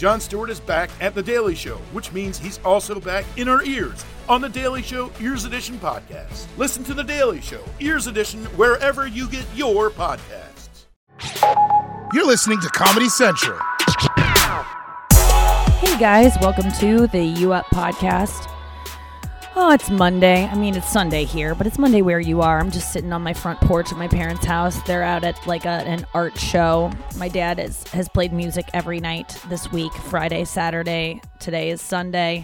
Jon Stewart is back at The Daily Show, which means he's also back in our ears on The Daily Show Ears Edition podcast. Listen to The Daily Show Ears Edition wherever you get your podcasts. You're listening to Comedy Central. Hey guys, welcome to the U Up podcast. Oh, it's Monday. I mean, it's Sunday here, but it's Monday where you are. I'm just sitting on my front porch at my parents' house. They're out at like an art show. My dad has played music every night this week, Friday, Saturday. Today is Sunday.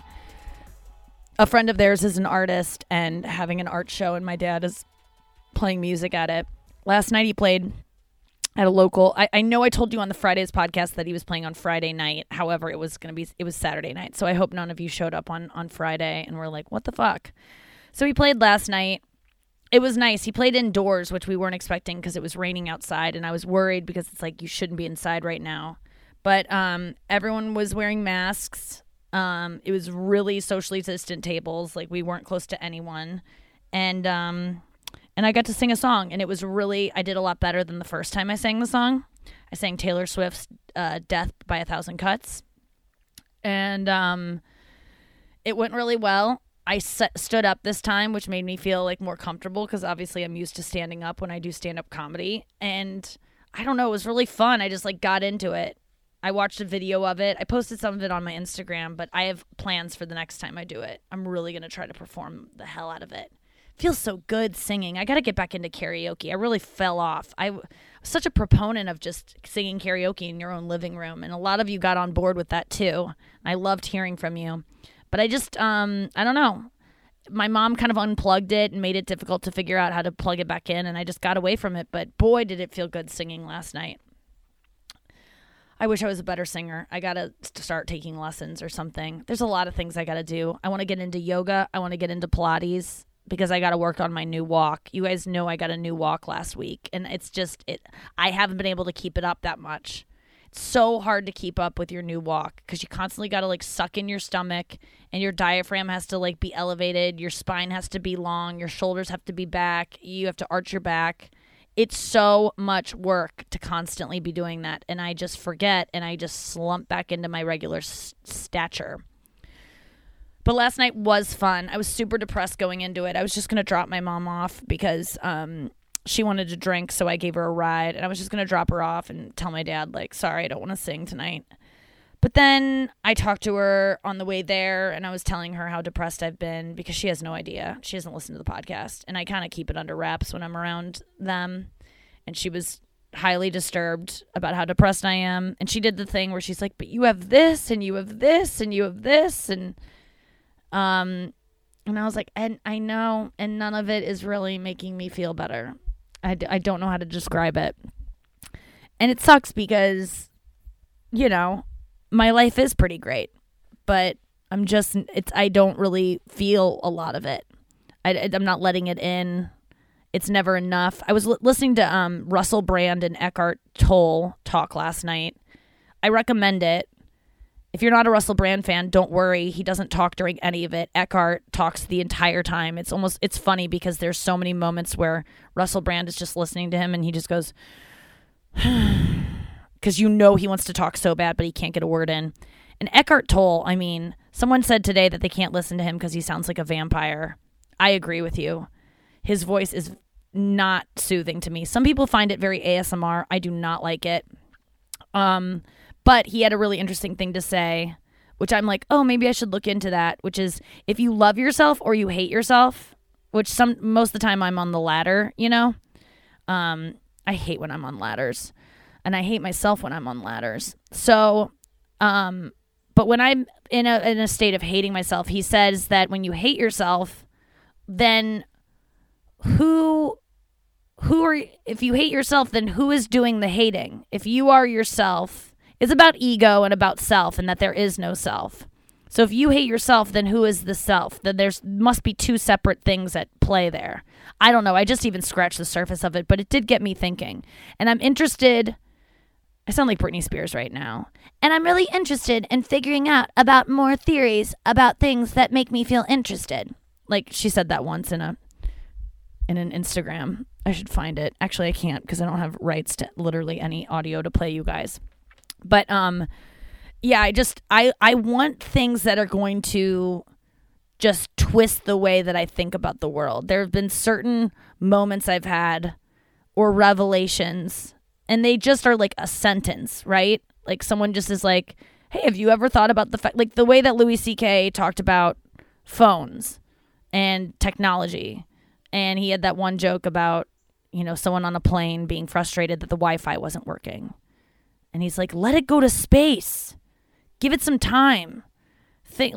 A friend of theirs is an artist and having an art show, and my dad is playing music at it. Last night he played at a local. I know I told you on the Friday's podcast that he was playing on Friday night. However, it was Saturday night. So I hope none of you showed up on Friday and were like, what the fuck? So he played last night. It was nice. He played indoors, which we weren't expecting because it was raining outside. And I was worried because it's like you shouldn't be inside right now. But everyone was wearing masks. It was really socially distant tables. Like we weren't close to anyone. And I got to sing a song, and it was really, I did a lot better than the first time I sang the song. I sang Taylor Swift's Death by a Thousand Cuts. And it went really well. I stood up this time, which made me feel like more comfortable because obviously I'm used to standing up when I do stand-up comedy. And I don't know, it was really fun. I just like got into it. I watched a video of it. I posted some of it on my Instagram, but I have plans for the next time I do it. I'm really going to try to perform the hell out of it. Feels so good singing. I got to get back into karaoke. I really fell off. I was such a proponent of just singing karaoke in your own living room, and a lot of you got on board with that too. I loved hearing from you. But I just, I don't know. My mom kind of unplugged it and made it difficult to figure out how to plug it back in, and I just got away from it. But boy, did it feel good singing last night. I wish I was a better singer. I got to start taking lessons or something. There's a lot of things I got to do. I want to get into yoga. I want to get into Pilates, because I got to work on my new walk. You guys know I got a new walk last week, and it's just, I haven't been able to keep it up that much. It's so hard to keep up with your new walk because you constantly got to like suck in your stomach, and your diaphragm has to like be elevated. Your spine has to be long. Your shoulders have to be back. You have to arch your back. It's so much work to constantly be doing that, and I just forget, and I just slump back into my regular stature. But last night was fun. I was super depressed going into it. I was just going to drop my mom off because she wanted to drink, so I gave her a ride. And I was just going to drop her off and tell my dad, like, sorry, I don't want to sing tonight. But then I talked to her on the way there, and I was telling her how depressed I've been because she has no idea. She hasn't listened to the podcast. And I kind of keep it under wraps when I'm around them. And she was highly disturbed about how depressed I am. And she did the thing where she's like, but you have this, and you have this, and you have this, and I was like, and I know, and none of it is really making me feel better. I don't know how to describe it. And it sucks because, you know, my life is pretty great, but I don't really feel a lot of it. I'm not letting it in. It's never enough. I was listening to Russell Brand and Eckhart Tolle talk last night. I recommend it. If you're not a Russell Brand fan, don't worry. He doesn't talk during any of it. Eckhart talks the entire time. It's funny because there's so many moments where Russell Brand is just listening to him and he just goes, because you know he wants to talk so bad, but he can't get a word in. And Eckhart Tolle, I mean, someone said today that they can't listen to him because he sounds like a vampire. I agree with you. His voice is not soothing to me. Some people find it very ASMR. I do not like it. But he had a really interesting thing to say, which I'm like, oh, maybe I should look into that, which is if you love yourself or you hate yourself, which most of the time I'm on the latter, you know? I hate when I'm on ladders, and I hate myself when I'm on ladders. So, but when I'm in a state of hating myself, he says that when you hate yourself, then if you hate yourself, then who is doing the hating? If you are yourself, it's about ego and about self, and that there is no self. So if you hate yourself, then who is the self? Then there must be two separate things at play there. I don't know. I just even scratched the surface of it, but it did get me thinking. And I'm interested. I sound like Britney Spears right now. And I'm really interested in figuring out about more theories about things that make me feel interested. Like she said that once in an Instagram. I should find it. Actually, I can't because I don't have rights to literally any audio to play you guys. But Yeah, I want things that are going to just twist the way that I think about the world. There have been certain moments I've had or revelations, and they just are like a sentence, right? Like someone just is like, hey, have you ever thought about the fact, like the way that Louis C.K. talked about phones and technology. And he had that one joke about, someone on a plane being frustrated that the Wi-Fi wasn't working. And he's like, let it go to space. Give it some time. Think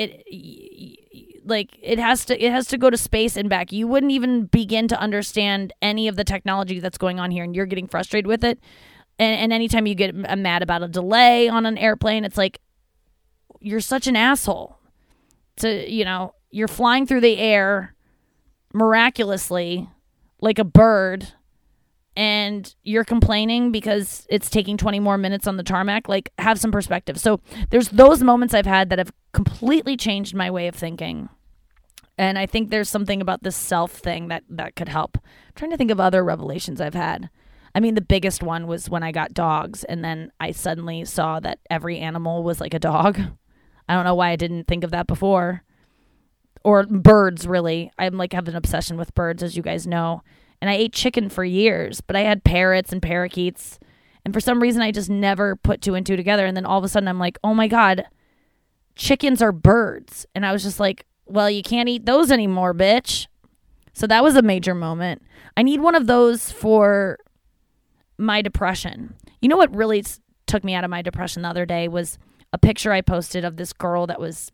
it has to go to space and back. You wouldn't even begin to understand any of the technology that's going on here, and you're getting frustrated with it. And anytime you get mad about a delay on an airplane, it's like, you're such an asshole. You're flying through the air miraculously like a bird, and you're complaining because it's taking 20 more minutes on the tarmac. Like, have some perspective. So there's those moments I've had that have completely changed my way of thinking. And I think there's something about this self thing that could help. I'm trying to think of other revelations I've had. I mean, the biggest one was when I got dogs, and then I suddenly saw that every animal was like a dog. I don't know why I didn't think of that before. Or birds, really. I'm like have an obsession with birds, as you guys know. And I ate chicken for years, but I had parrots and parakeets. And for some reason, I just never put two and two together. And then all of a sudden, I'm like, oh my God, chickens are birds. And I was just like, well, you can't eat those anymore, bitch. So that was a major moment. I need one of those for my depression. You know what really took me out of my depression the other day was a picture I posted of this girl that was,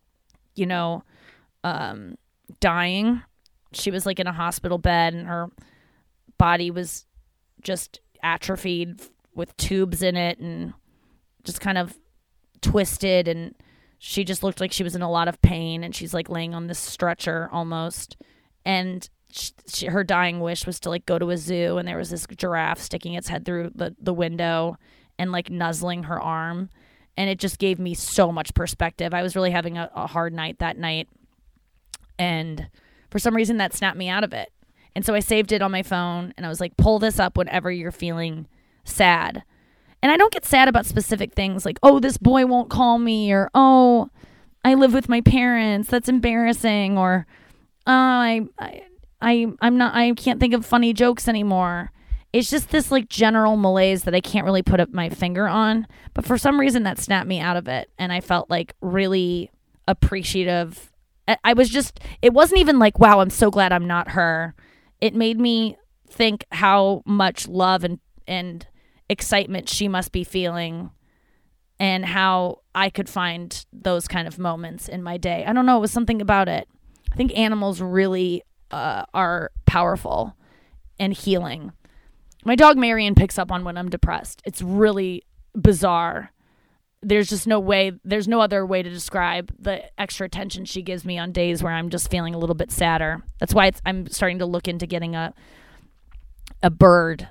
dying. She was like in a hospital bed, and her body was just atrophied with tubes in it and just kind of twisted, and she just looked like she was in a lot of pain, and she's like laying on this stretcher almost, and her dying wish was to like go to a zoo, and there was this giraffe sticking its head through the window and like nuzzling her arm, and it just gave me so much perspective. I was really having a hard night that night, and for some reason that snapped me out of it. And so I saved it on my phone, and I was like, pull this up whenever you're feeling sad. And I don't get sad about specific things like, oh, this boy won't call me, or, oh, I live with my parents, that's embarrassing, or, oh, I can't think of funny jokes anymore. It's just this like general malaise that I can't really put up my finger on. But for some reason that snapped me out of it. And I felt like really appreciative. It wasn't even like, wow, I'm so glad I'm not her. It made me think how much love and excitement she must be feeling, and how I could find those kind of moments in my day. I don't know. It was something about it. I think animals really are powerful and healing. My dog Marion picks up on when I'm depressed. It's really bizarre. There's no other way to describe the extra attention she gives me on days where I'm just feeling a little bit sadder. That's why I'm starting to look into getting a bird,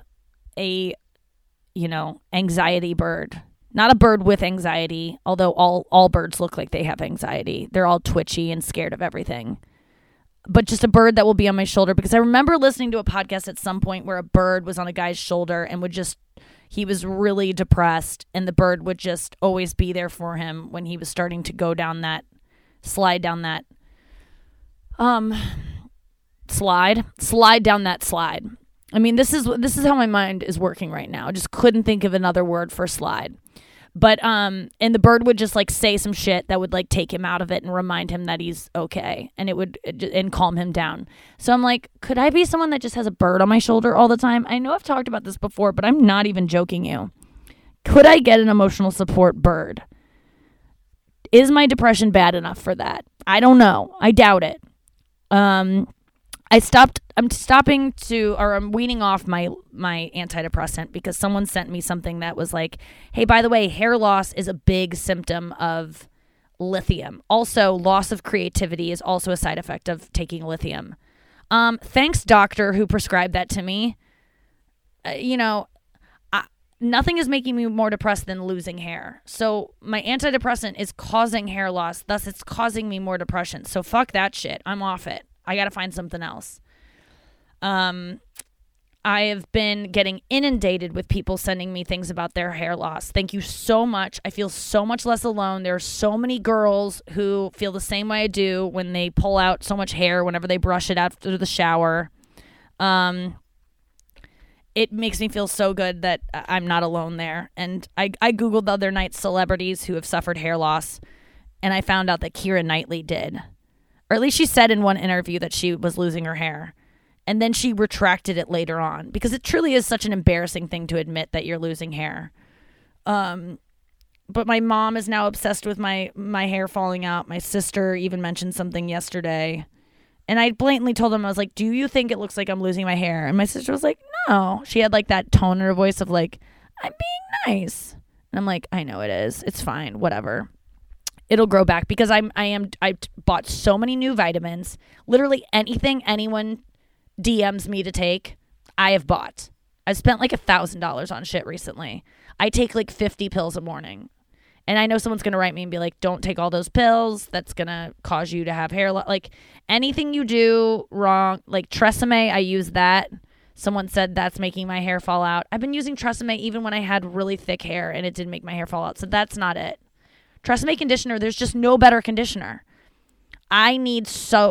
anxiety bird. Not a bird with anxiety, although all birds look like they have anxiety. They're all twitchy and scared of everything. But just a bird that will be on my shoulder, because I remember listening to a podcast at some point where a bird was on a guy's shoulder and he was really depressed, and the bird would just always be there for him when he was starting to go down that slide down that slide. I mean, this is how my mind is working right now. I just couldn't think of another word for slide. But and the bird would just like say some shit that would like take him out of it and remind him that he's okay, and it would calm him down. So I'm like, could I be someone that just has a bird on my shoulder all the time? I know I've talked about this before, but I'm not even joking you. Could I get an emotional support bird? Is my depression bad enough for that? I don't know. I doubt it. I'm weaning off my antidepressant because someone sent me something that was like, hey, by the way, hair loss is a big symptom of lithium. Also, loss of creativity is also a side effect of taking lithium. Thanks, doctor, who prescribed that to me. Nothing is making me more depressed than losing hair. So my antidepressant is causing hair loss. Thus, it's causing me more depression. So fuck that shit. I'm off it. I got to find something else. I have been getting inundated with people sending me things about their hair loss. Thank you so much. I feel so much less alone. There are so many girls who feel the same way I do when they pull out so much hair whenever they brush it after the shower. It makes me feel so good that I'm not alone there. And I Googled the other night celebrities who have suffered hair loss, and I found out that Keira Knightley did. Or at least she said in one interview that she was losing her hair. And then she retracted it later on because it truly is such an embarrassing thing to admit that you're losing hair. But my mom is now obsessed with my hair falling out. My sister even mentioned something yesterday. And I blatantly told them, I was like, do you think it looks like I'm losing my hair? And my sister was like, no. She had like that tone in her voice of like, I'm being nice. And I'm like, I know it is. It's fine. Whatever. It'll grow back because I bought so many new vitamins. Literally anything anyone DMs me to take, I have bought. I've spent like $1,000 on shit recently. I take like 50 pills a morning. And I know someone's going to write me and be like, don't take all those pills. That's going to cause you to have hair loss. Like anything you do wrong, like Tresemme, I use that. Someone said that's making my hair fall out. I've been using Tresemme even when I had really thick hair and it didn't make my hair fall out. So that's not it. Tresemme conditioner, there's just no better conditioner. I need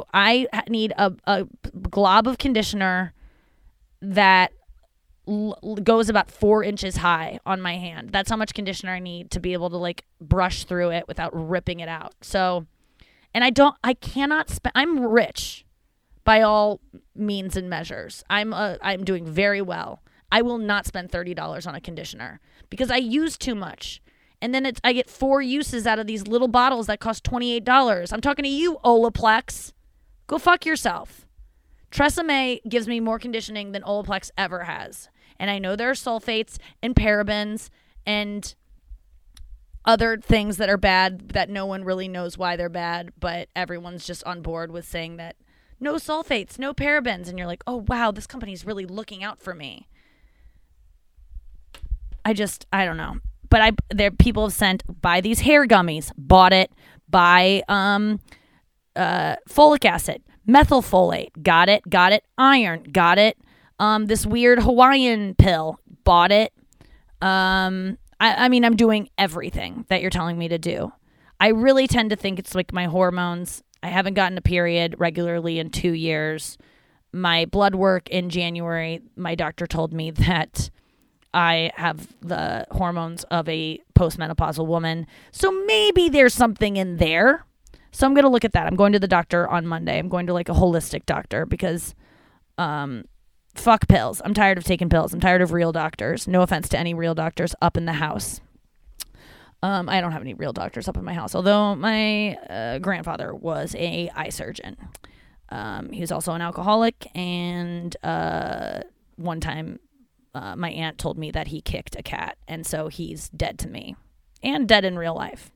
a glob of conditioner that goes about 4 inches high on my hand. That's how much conditioner I need to be able to like brush through it without ripping it out. So, and I cannot spend, I'm rich by all means and measures. I'm doing very well. I will not spend $30 on a conditioner because I use too much. And then I get 4 uses out of these little bottles that cost $28. I'm talking to you, Olaplex. Go fuck yourself. Tresemme gives me more conditioning than Olaplex ever has. And I know there are sulfates and parabens and other things that are bad that no one really knows why they're bad, but everyone's just on board with saying that no sulfates, no parabens. And you're like, oh, wow, this company's really looking out for me. I don't know. But people have sent, buy these hair gummies, bought it, buy folic acid, methylfolate, got it, iron, got it, this weird Hawaiian pill, bought it. I mean, I'm doing everything that you're telling me to do. I really tend to think it's like my hormones. I haven't gotten a period regularly in 2 years. My blood work in January, my doctor told me that I have the hormones of a postmenopausal woman. So maybe there's something in there. So I'm going to look at that. I'm going to the doctor on Monday. I'm going to like a holistic doctor because fuck pills. I'm tired of taking pills. I'm tired of real doctors. No offense to any real doctors up in the house. I don't have any real doctors up in my house, although my grandfather was a eye surgeon. He was also an alcoholic, and one time my aunt told me that he kicked a cat, and so he's dead to me and dead in real life.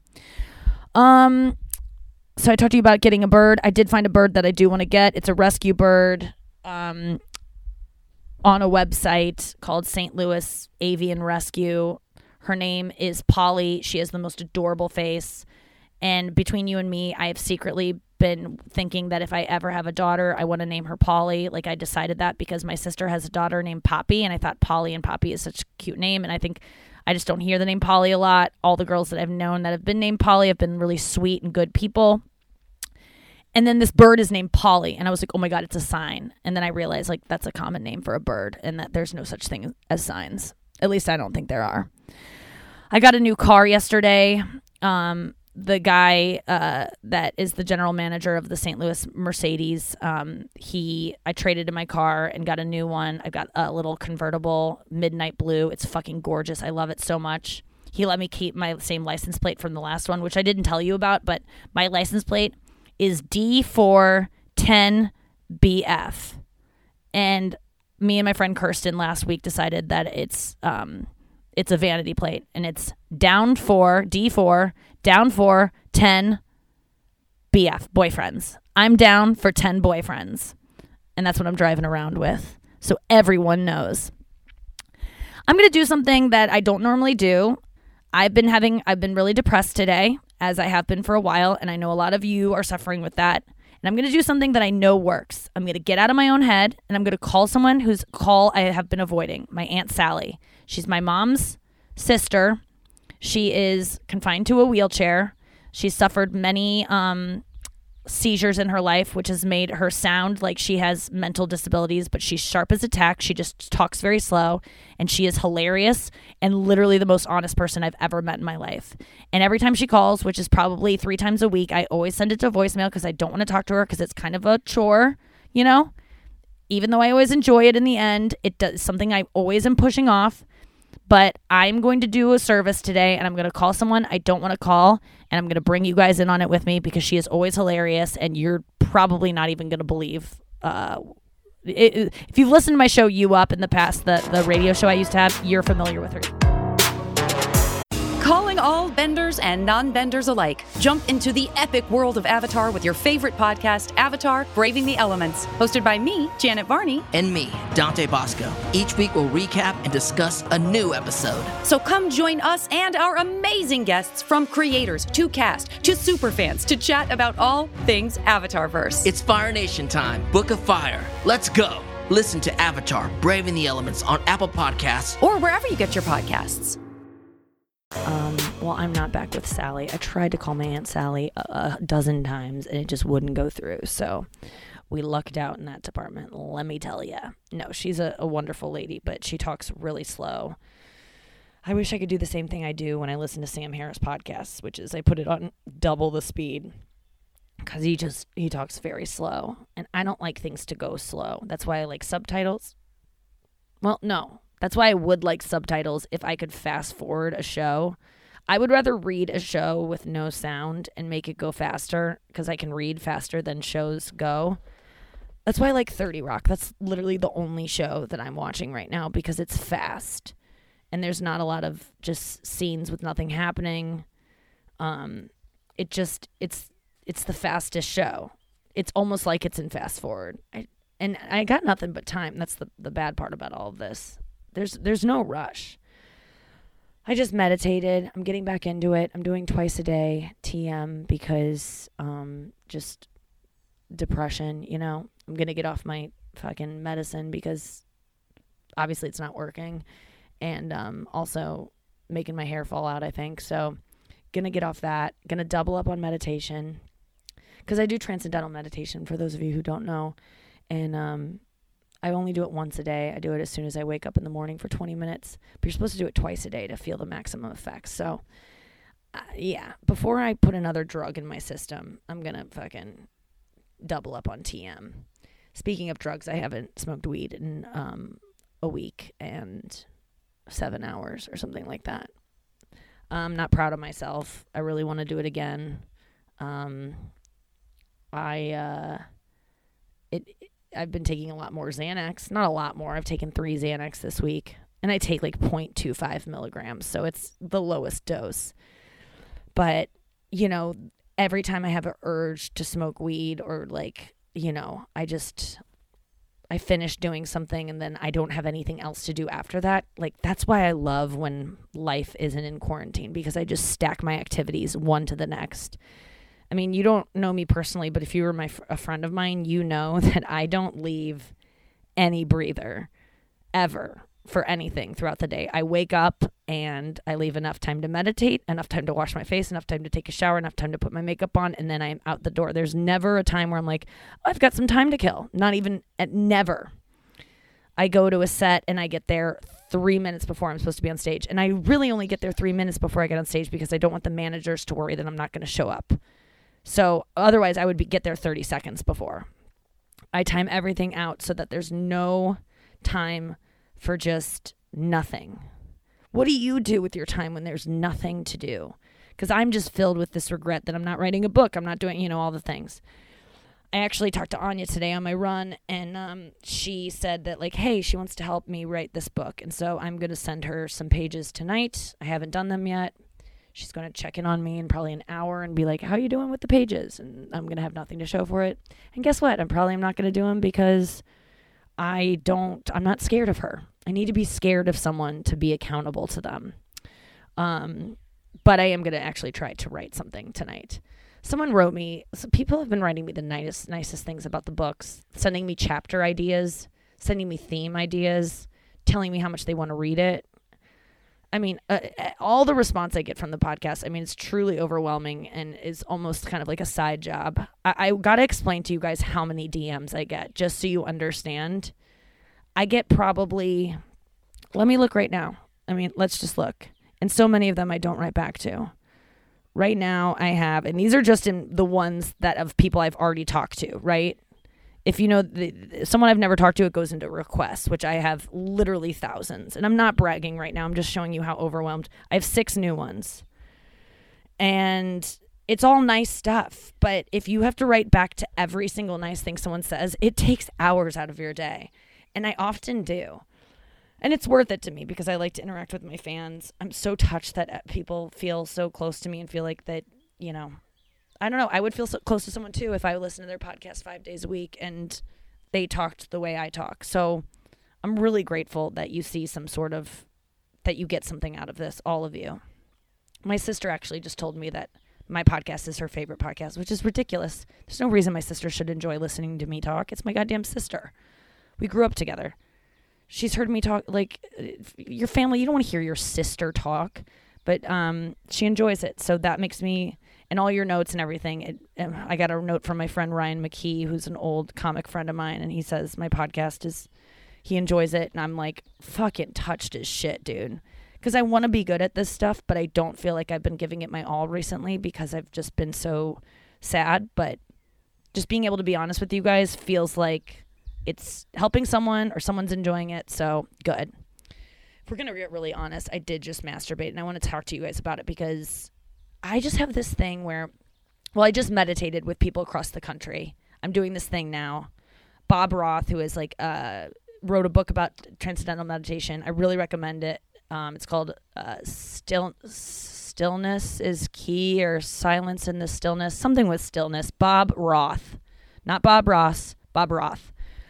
So I talked to you about getting a bird. I did find a bird that I do want to get. It's a rescue bird on a website called St. Louis Avian Rescue. Her name is Polly. She has the most adorable face. And between you and me, I have secretly been thinking that if I ever have a daughter, I want to name her Polly. Like, I decided that because my sister has a daughter named Poppy, and I thought Polly and Poppy is such a cute name. And I think I just don't hear the name Polly a lot. All the girls that I've known that have been named Polly have been really sweet and good people. And then this bird is named Polly, and I was like, oh my God, it's a sign. And then I realized, like, that's a common name for a bird, and that there's no such thing as signs. At least I don't think there are. I got a new car yesterday. The guy that is the general manager of the St. Louis Mercedes, I traded in my car and got a new one. I got a little convertible midnight blue. It's fucking gorgeous. I love it so much. He let me keep my same license plate from the last one, which I didn't tell you about, but my license plate is D410BF. And me and my friend Kirsten last week decided that it's a vanity plate, and it's down 4, D4, down 4, 10 BF, boyfriends. I'm down for 10 boyfriends, and that's what I'm driving around with, so everyone knows. I'm going to do something that I don't normally do. I've been really depressed today, as I have been for a while, and I know a lot of you are suffering with that, And I'm going to do something that I know works. I'm going to get out of my own head, and I'm going to call someone whose call I have been avoiding, my Aunt Sally. She's my mom's sister. She is confined to a wheelchair. She's suffered many seizures in her life, which has made her sound like she has mental disabilities, but she's sharp as a tack. She just talks very slow, and she is hilarious and literally the most honest person I've ever met in my life. And every time she calls, which is probably 3 times a week, I always send it to voicemail because I don't want to talk to her because it's kind of a chore, you know? Even though I always enjoy it in the end, it does something I always am pushing off. But I'm going to do a service today, and I'm going to call someone I don't want to call, and I'm going to bring you guys in on it with me because she is always hilarious, and you're probably not even going to believe. If you've listened to my show, You Up, in the past, the radio show I used to have, you're familiar with her. Calling all benders and non-benders alike. Jump into the epic world of Avatar with your favorite podcast, Avatar: Braving the Elements. Hosted by me, Janet Varney. And me, Dante Bosco. Each week we'll recap and discuss a new episode. So come join us and our amazing guests, from creators to cast to superfans, to chat about all things Avatarverse. It's Fire Nation time. Book of Fire. Let's go. Listen to Avatar: Braving the Elements on Apple Podcasts. Or wherever you get your podcasts. Well, I'm not back with Sally. I tried to call my Aunt Sally a dozen times, and it just wouldn't go through. So we lucked out in that department, let me tell you. No, she's a wonderful lady, but she talks really slow. I wish I could do the same thing I do when I listen to Sam Harris podcasts, which is I put it on double the speed because he talks very slow, and I don't like things to go slow. That's why I like subtitles. Well, no. That's why I would like subtitles if I could fast forward a show. I would rather read a show with no sound and make it go faster because I can read faster than shows go. That's why I like 30 Rock. That's literally the only show that I'm watching right now because it's fast. And there's not a lot of just scenes with nothing happening. It's the fastest show. It's almost like it's in fast forward. I got nothing but time. That's the bad part about all of this. There's no rush. I just meditated. I'm getting back into it. I'm doing twice a day TM because just depression, you know. I'm going to get off my fucking medicine because obviously it's not working. And also making my hair fall out, I think. So going to get off that. Going to double up on meditation because I do transcendental meditation, for those of you who don't know. And I only do it once a day. I do it as soon as I wake up in the morning for 20 minutes. But you're supposed to do it twice a day to feel the maximum effects. So, yeah, before I put another drug in my system, I'm going to fucking double up on TM. Speaking of drugs, I haven't smoked weed in a week and 7 hours or something like that. I'm not proud of myself. I really want to do it again. I've been taking a lot more Xanax. Not a lot more. I've taken 3 Xanax this week. And I take like 0.25 milligrams. So it's the lowest dose. But, you know, every time I have an urge to smoke weed or like, you know, I finish doing something and then I don't have anything else to do after that. Like, that's why I love when life isn't in quarantine, because I just stack my activities one to the next. I mean, you don't know me personally, but if you were a friend of mine, you know that I don't leave any breather ever for anything throughout the day. I wake up and I leave enough time to meditate, enough time to wash my face, enough time to take a shower, enough time to put my makeup on, and then I'm out the door. There's never a time where I'm like, oh, I've got some time to kill. Never. I go to a set and I get there 3 minutes before I'm supposed to be on stage. And I really only get there 3 minutes before I get on stage because I don't want the managers to worry that I'm not going to show up. So otherwise I would get there 30 seconds before. I time everything out so that there's no time for just nothing. What do you do with your time when there's nothing to do? Because I'm just filled with this regret that I'm not writing a book. I'm not doing, all the things. I actually talked to Anya today on my run, and she said that, like, hey, she wants to help me write this book. And so I'm going to send her some pages tonight. I haven't done them yet. She's going to check in on me in probably an hour and be like, how are you doing with the pages? And I'm going to have nothing to show for it. And guess what? I'm not going to do them because I'm not scared of her. I need to be scared of someone to be accountable to them. But I am going to actually try to write something tonight. Someone wrote me, so people have been writing me the nicest things about the books, sending me chapter ideas, sending me theme ideas, telling me how much they want to read it. I mean, all the response I get from the podcast, I mean, it's truly overwhelming and is almost kind of like a side job. I got to explain to you guys how many DMs I get, just so you understand. I get probably, let me look right now. I mean, let's just look. And so many of them I don't write back to. Right now I have, and these are just in the ones that of people I've already talked to, right? If you know someone I've never talked to, it goes into requests, which I have literally thousands. And I'm not bragging right now. I'm just showing you how overwhelmed. I have 6 new ones. And it's all nice stuff. But if you have to write back to every single nice thing someone says, it takes hours out of your day. And I often do. And it's worth it to me because I like to interact with my fans. I'm so touched that people feel so close to me and feel like that, you know, I don't know. I would feel so close to someone too if I listened to their podcast 5 days a week and they talked the way I talk. So I'm really grateful that you see some sort of, that you get something out of this, all of you. My sister actually just told me that my podcast is her favorite podcast, which is ridiculous. There's no reason my sister should enjoy listening to me talk. It's my goddamn sister. We grew up together. She's heard me talk, like, your family, you don't want to hear your sister talk, but she enjoys it. So that makes me, and all your notes and everything, I got a note from my friend Ryan McKee, who's an old comic friend of mine, and he says my podcast is, he enjoys it, and I'm like, fucking touched as shit, dude. Because I want to be good at this stuff, but I don't feel like I've been giving it my all recently because I've just been so sad, but just being able to be honest with you guys feels like it's helping someone or someone's enjoying it, so good. If we're going to get really honest, I did just masturbate, and I want to talk to you guys about it because I just have this thing where, well, I just meditated with people across the country. I'm doing this thing now. Bob Roth, who is like, wrote a book about transcendental meditation. I really recommend it. It's called Stillness is Key, or Silence in the Stillness, something with stillness. Bob Roth, not Bob Ross, Bob Roth.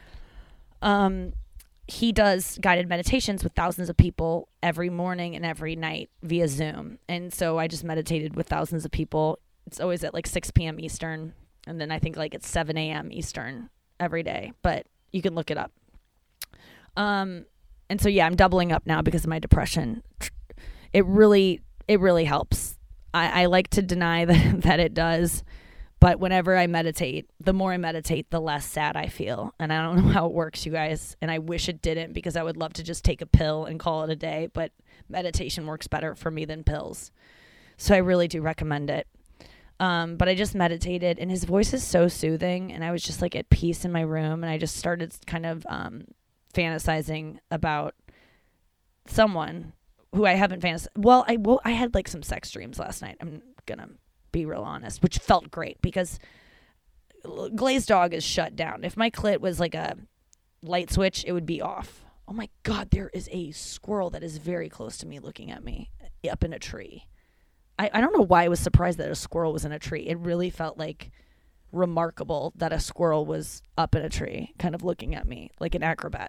He does guided meditations with thousands of people every morning and every night via Zoom. And so I just meditated with thousands of people. It's always at like 6 p.m. Eastern. And then I think like it's 7 a.m. Eastern every day, but you can look it up. And so, yeah, I'm doubling up now because of my depression. It really helps. I like to deny that it does. But whenever I meditate, the more I meditate, the less sad I feel. And I don't know how it works, you guys. And I wish it didn't because I would love to just take a pill and call it a day. But meditation works better for me than pills. So I really do recommend it. But I just meditated, and his voice is so soothing. And I was just like at peace in my room. And I just started kind of fantasizing about someone who I haven't fantasized. Well, I had like some sex dreams last night. I'm going to be real honest, which felt great because Glazed Dog is shut down. If my clit was like a light switch, it would be off. Oh my God, there is a squirrel that is very close to me looking at me up in a tree. I don't know why I was surprised that a squirrel was in a tree. It really felt like remarkable that a squirrel was up in a tree kind of looking at me like an acrobat.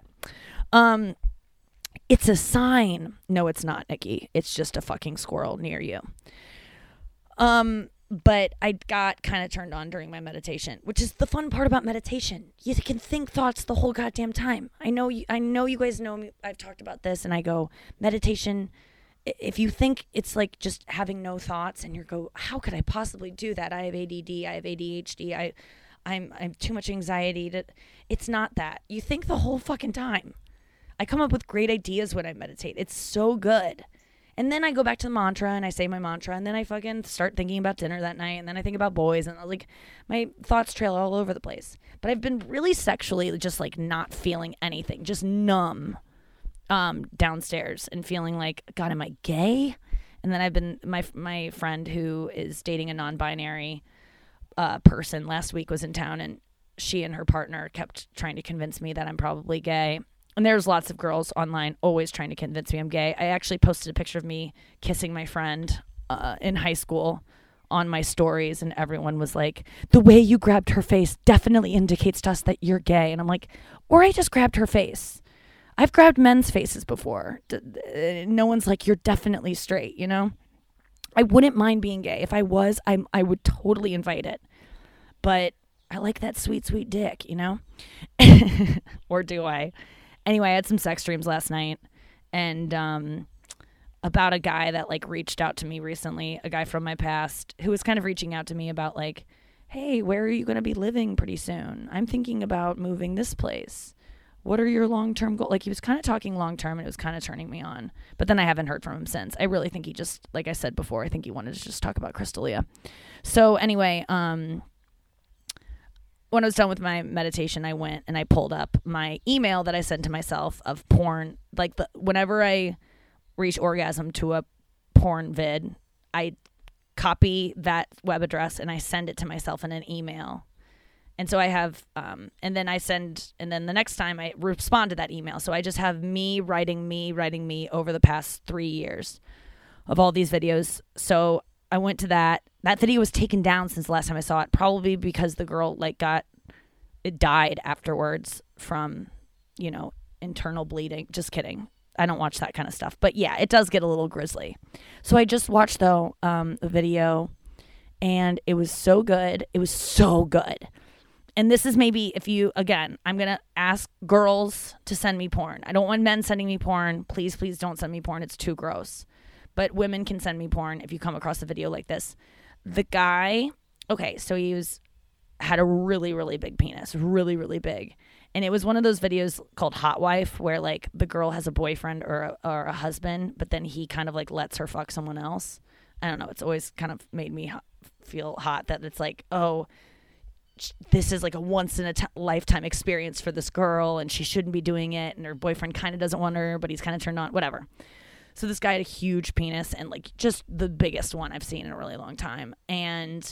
It's a sign. No, it's not, Nikki. It's just a fucking squirrel near you. But I got kind of turned on during my meditation, which is the fun part about meditation. You can think thoughts the whole goddamn time. I know you guys know me. I've talked about this, and I go, meditation, if you think it's like just having no thoughts and you go, how could I possibly do that? I have ADD, I have ADHD, I'm too much anxiety. It's not that. You think the whole fucking time. I come up with great ideas when I meditate. It's so good. And then I go back to the mantra and I say my mantra, and then I fucking start thinking about dinner that night, and then I think about boys, and like my thoughts trail all over the place. But I've been really sexually just like not feeling anything, just numb downstairs and feeling like, God, am I gay? And then I've been, my friend who is dating a non-binary person last week was in town, and she and her partner kept trying to convince me that I'm probably gay. And there's lots of girls online always trying to convince me I'm gay. I actually posted a picture of me kissing my friend in high school on my stories, and everyone was like, the way you grabbed her face definitely indicates to us that you're gay. And I'm like, or I just grabbed her face. I've grabbed men's faces before. No one's like, you're definitely straight, you know? I wouldn't mind being gay. If I was, I would totally invite it. But I like that sweet, sweet dick, you know? Or do I? Anyway, I had some sex dreams last night, and about a guy that like reached out to me recently, a guy from my past who was kind of reaching out to me about like, hey, where are you going to be living pretty soon? I'm thinking about moving this place. What are your long-term goals? Like, he was kind of talking long-term, and it was kind of turning me on. But then I haven't heard from him since. I really think he just, like I said before, I think he wanted to just talk about Crystalia. So anyway, when I was done with my meditation, I went and I pulled up my email that I sent to myself of porn. Like, whenever I reach orgasm to a porn vid, I copy that web address and I send it to myself in an email. And so I have, and then the next time I respond to that email. So I just have me writing me over the past 3 years of all these videos. So I went to that. That video was taken down since the last time I saw it, probably because the girl died afterwards from, internal bleeding. Just kidding. I don't watch that kind of stuff. But yeah, it does get a little grisly. So I just watched the video, and it was so good. It was so good. And this is maybe I'm going to ask girls to send me porn. I don't want men sending me porn. Please, please don't send me porn. It's too gross. But women can send me porn if you come across a video like this. The guy, so he had a really, really big penis. Really, really big. And it was one of those videos called Hot Wife where like the girl has a boyfriend or a husband, but then he kind of like lets her fuck someone else. I don't know. It's always kind of made me feel hot that it's like, oh, this is like a once in a lifetime experience for this girl, and she shouldn't be doing it, and her boyfriend kind of doesn't want her, but he's kind of turned on, whatever. So this guy had a huge penis, and like just the biggest one I've seen in a really long time. And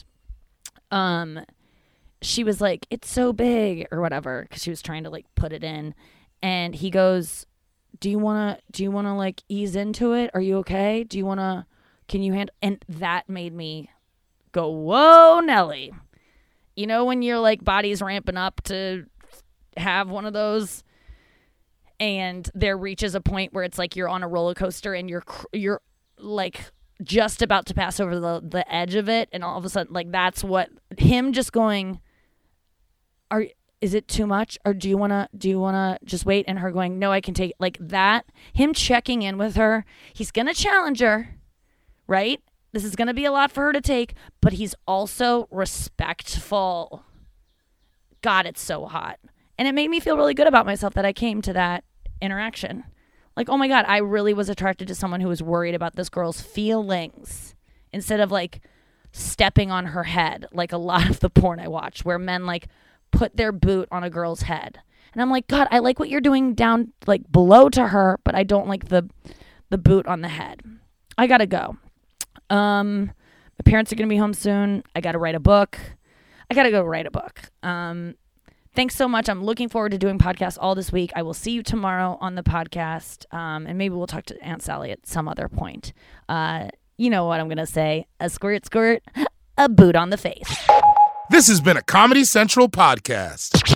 she was like, it's so big or whatever, because she was trying to like put it in, and he goes, do you want to like ease into it? Are you okay? Can you handle? And that made me go, whoa, Nelly. You know, when your like body's ramping up to have one of those, and there reaches a point where it's like you're on a roller coaster and you're like just about to pass over the edge of it, and all of a sudden, like, that's what him just going, is it too much, or do you wanna just wait? And her going, no, I can take it. Like that, him checking in with her, he's gonna challenge her, right? This is going to be a lot for her to take, but he's also respectful. God, it's so hot. And it made me feel really good about myself that I came to that interaction. Like, oh my God, I really was attracted to someone who was worried about this girl's feelings instead of like stepping on her head, like a lot of the porn I watch where men like put their boot on a girl's head. And I'm like, God, I like what you're doing down like below to her, but I don't like the boot on the head. I got to go. My parents are going to be home soon. I got to write a book. I got to go write a book. Thanks so much. I'm looking forward to doing podcasts all this week. I will see you tomorrow on the podcast. And maybe we'll talk to Aunt Sally at some other point. You know what I'm going to say. A squirt, squirt, a boot on the face. This has been a Comedy Central podcast.